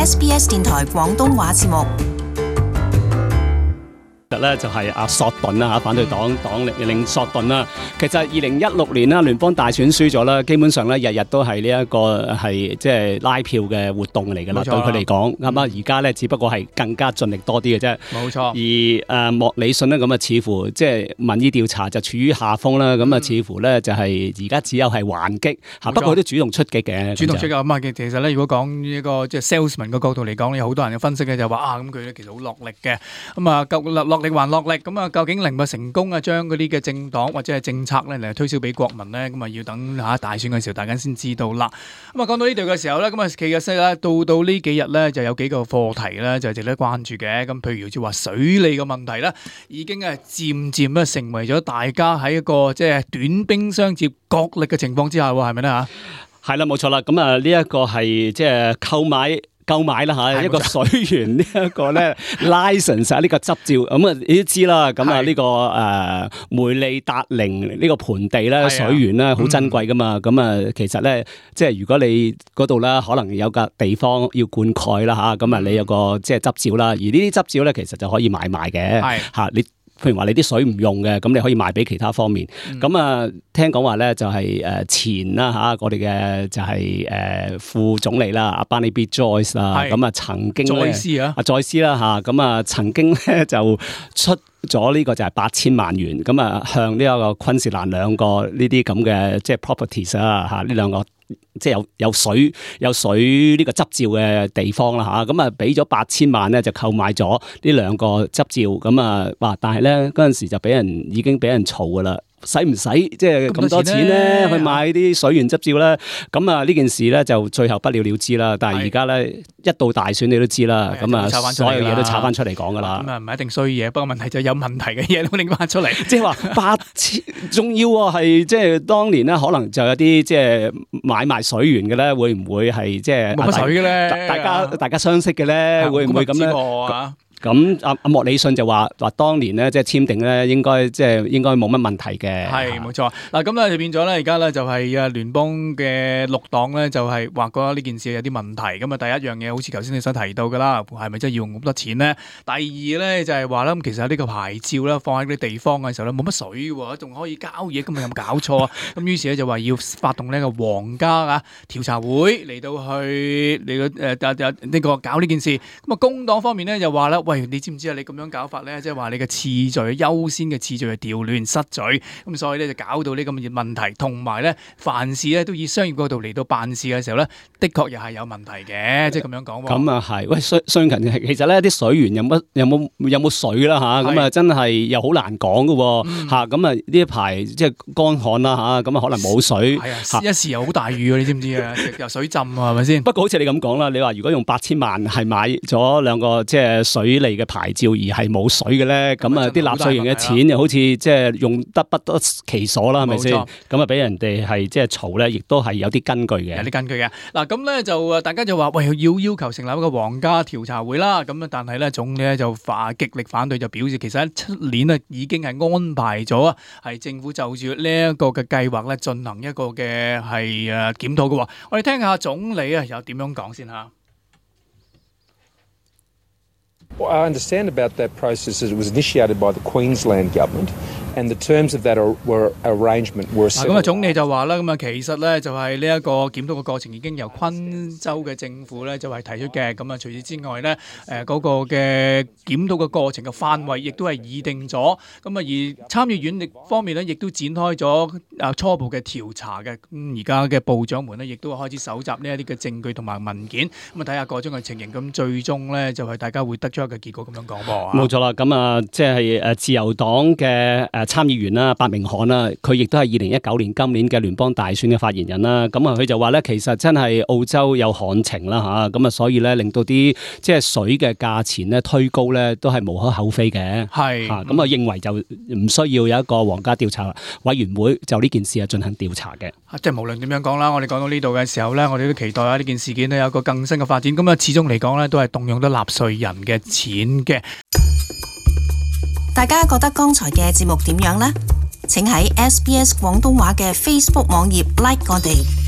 SBS 電台廣東話節目。 咧就係阿索頓啦嚇，反對黨領索頓啦。其實2016年啦，聯邦大選輸咗啦，基本上咧日日都係呢一個係即係拉票嘅活動嚟㗎啦。對佢嚟講，啱啱而家咧只不過係更加盡力多啲嘅啫。 冇錯。 而莫里遜咧咁啊，似乎即係民意調查就處於下風啦。咁啊，似乎咧就係而家只有係還擊嚇，不過佢都主動出擊嘅。 主動出擊咁啊！其實咧，如果講呢個即係 salesman 嘅角度嚟講，有好多人嘅分析嘅就話啊，咁佢咧其實好落力嘅。咁啊，落力還落力，咁啊，究竟能夠成功啊，將嗰啲嘅政黨或者係政策咧嚟推銷俾國民咧，咁啊要等下大選嘅時候，大家先知道啦。咁啊，講到呢度嘅時候咧，咁啊，其實咧到呢幾日咧，就有幾個課題咧，就係值得關注嘅。咁譬如好似話水利嘅問題咧，已經係漸漸咧成為咗大家喺一個即係短兵相接角力嘅情況之下喎，係咪咧嚇？係啦，冇錯啦。咁啊，呢一個係即係購買啦嚇，一個水源呢一個咧 license 呢個執照，咁啊你都知啦。咁啊呢個梅利達寧呢個盆地咧水源咧好珍貴噶嘛。咁啊其實咧即係如果你嗰度咧可能有個地方要灌溉啦嚇，咁啊你有個即係執照啦。而呢啲執照咧其實就可以買賣嘅嚇。你譬如話你啲水唔用嘅，咁你可以賣俾其他方面。咁啊，聽講話咧就係前啦嚇，我哋嘅就係副總理啦，阿 Barnaby Joyce 啦，咁啊曾經再斯啦嚇，咁啊曾經咧就出咗呢個就係8000萬元，咁啊向呢一個昆士蘭兩個呢啲咁嘅即係 properties 啊嚇，呢兩個即係有水呢個執照嘅地方啦嚇，咁啊俾咗8000萬咧就購買咗呢兩個執照，咁啊哇！但係咧嗰陣時就已經俾人嘈噶啦。使唔使即係咁多錢咧去買啲水源執照咧？咁啊呢件事咧就最後不了了之啦。但係而家咧一到大選你都知啦，咁啊所有嘢都炒翻出嚟講噶啦。咁啊唔係一定衰嘢，不過問題就係有問題嘅嘢都拎翻出嚟。即係話8000，仲要係即係當年咧，可能就有啲即係買賣水源嘅咧，會唔會係即係冇乜水嘅咧？ 大家相識嘅咧，會唔會咁咧？咁阿莫里遜就話當年咧即係簽訂咧應該冇乜問題嘅。係冇錯。嗱咁咧就變咗咧，而家咧就係聯邦嘅綠黨咧就係話覺得呢件事有啲問題。咁啊第一樣嘢好似頭先你所提到㗎啦，係咪真係要用咁多錢咧？第二咧就係話咧，其實呢個牌照咧放喺啲地方嘅時候咧冇乜水喎，仲可以交嘢，咁有冇搞錯啊？咁於是咧就話要發動呢個皇家調查會嚟到去呢個搞呢件事。咁啊工黨方面咧就話咧，喂，你知唔知啊？你咁樣搞法咧，即係話你嘅次序優先嘅次序係調亂失序，咁所以咧就搞到呢咁嘅問題，同埋咧凡事咧都以商業角度嚟到辦事嘅時候咧，的確又係有問題嘅，即係咁樣講。咁啊係，喂，相近其實咧啲水源有冇水啦嚇，咁啊真係又好難講嘅喎嚇，咁啊呢一排即係乾旱啦嚇，咁啊可能冇水，一時又好大雨啊，你知唔知啊？又水浸啊，係咪先？不過好似你咁講啦，你話如果用8000萬係買咗兩個即係水利嘅牌照而係冇水嘅咧，咁啊啲納稅人嘅錢又好似即係用得不得其所啦，係咪先？咁啊俾人哋係即係嘈咧，亦都係有啲根據嘅。有啲根據嘅。嗱咁咧就大家就話喂，要求成立一個皇家調查會啦。咁啊但係咧總理咧就極力反對，就表示其實喺出年啊已經係安排咗啊，係政府就住呢一個嘅計劃咧進行一個嘅係檢討嘅。我哋聽下總理啊有點樣講先嚇。 What I understand about that process is it was initiated by the Queensland government, and the terms of that arrangement were set. 咁啊，總理就話啦，咁啊，其實咧就係呢一個檢討嘅過程已經由昆州嘅政府咧就係提出嘅。咁啊，除此之外咧，嗰個嘅檢討嘅過程嘅範圍亦都係擬定咗。咁啊，而參議院方面咧，亦都展開咗初步嘅調查嘅。咁而家嘅部長們咧，亦都開始搜集呢一啲嘅證據同埋文件。咁啊，睇下各種嘅情形。咁最終咧就係大家會得出嘅結果咁樣講噃。冇錯啦，咁啊，即係自由黨嘅參議員啦，伯明翰啦，佢亦都係2019年今年嘅聯邦大選嘅發言人啦。咁啊，佢就話咧，其實真係澳洲有旱情啦嚇，咁啊，所以咧令到啲即係水嘅價錢咧推高咧，都係無可厚非嘅。係嚇，咁啊認為就唔需要有一個皇家調查委員會就呢件事啊進行調查嘅。即係無論點樣講啦，我哋講到呢度嘅時候咧，我哋都期待啊呢件事件咧有一個更新嘅發展。咁啊，始終嚟講咧都係動用咗納稅人嘅錢嘅。 大家覺得剛才嘅節目點樣呢？請喺SBS 廣東話嘅 Facebook 網頁 like 我哋。